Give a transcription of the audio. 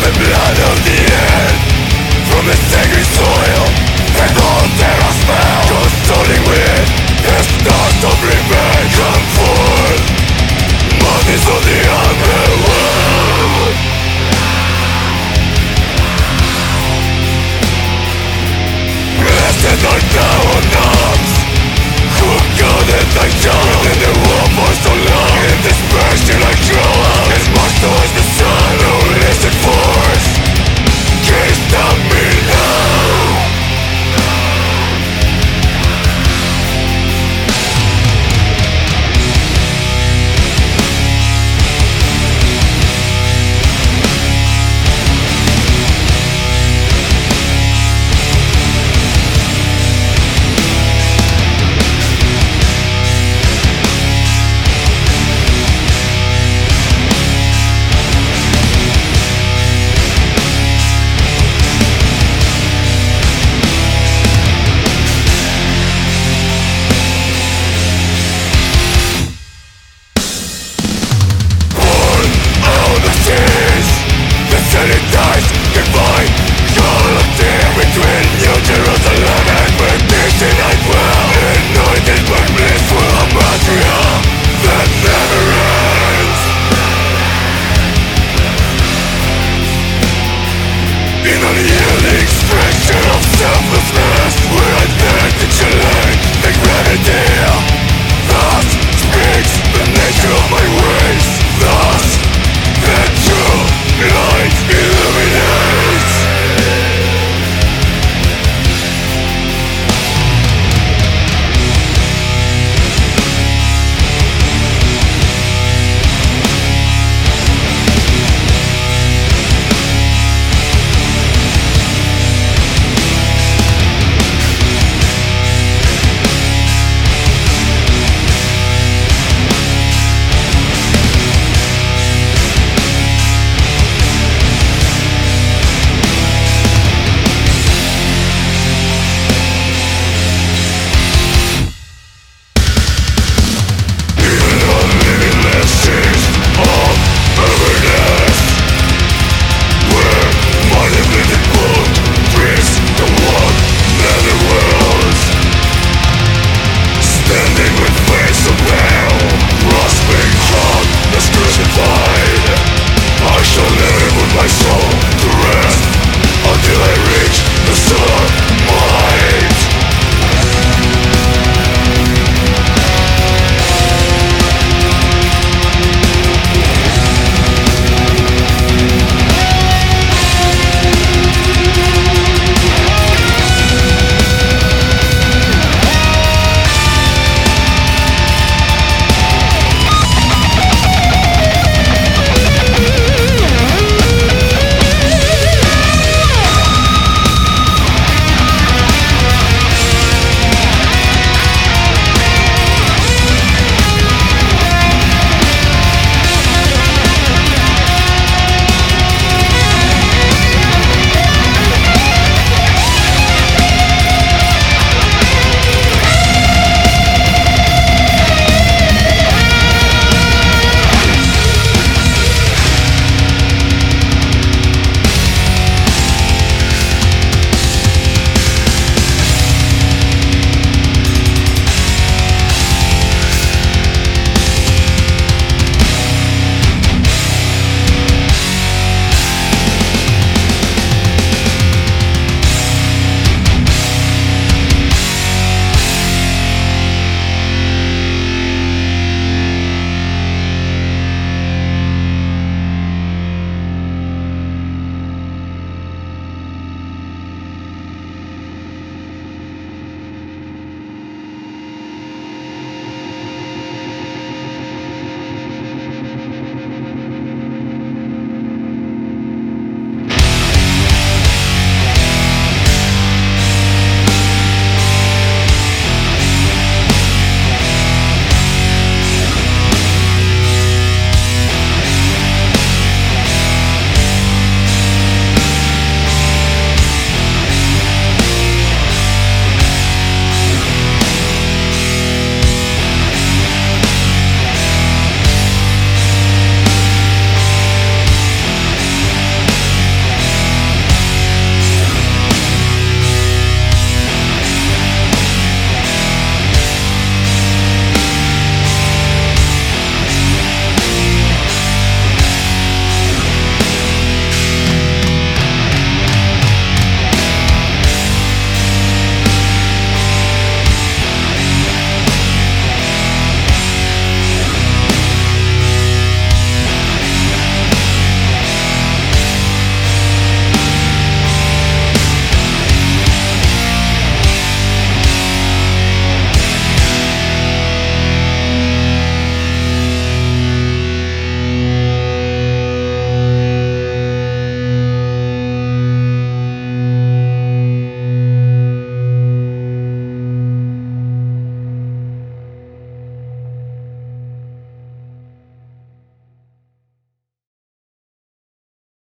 the blood of the earth, from the sacred soil, and all terror smell, consoling with the stars of revenge. Come forth, mothers of the underworld. Blessed art thou on us, who guarded thy child within the war for so long. In dispersion I grow up, as much towards the sun, who listen force, gaze down me now. Sanitized, divine, equality between New Jerusalem and perdition I dwell. Anointed by blissful hamartia that never ends. In unyielding expression of selflessness, where I dare to challenge the gravity, thus speaks the nature of my ways.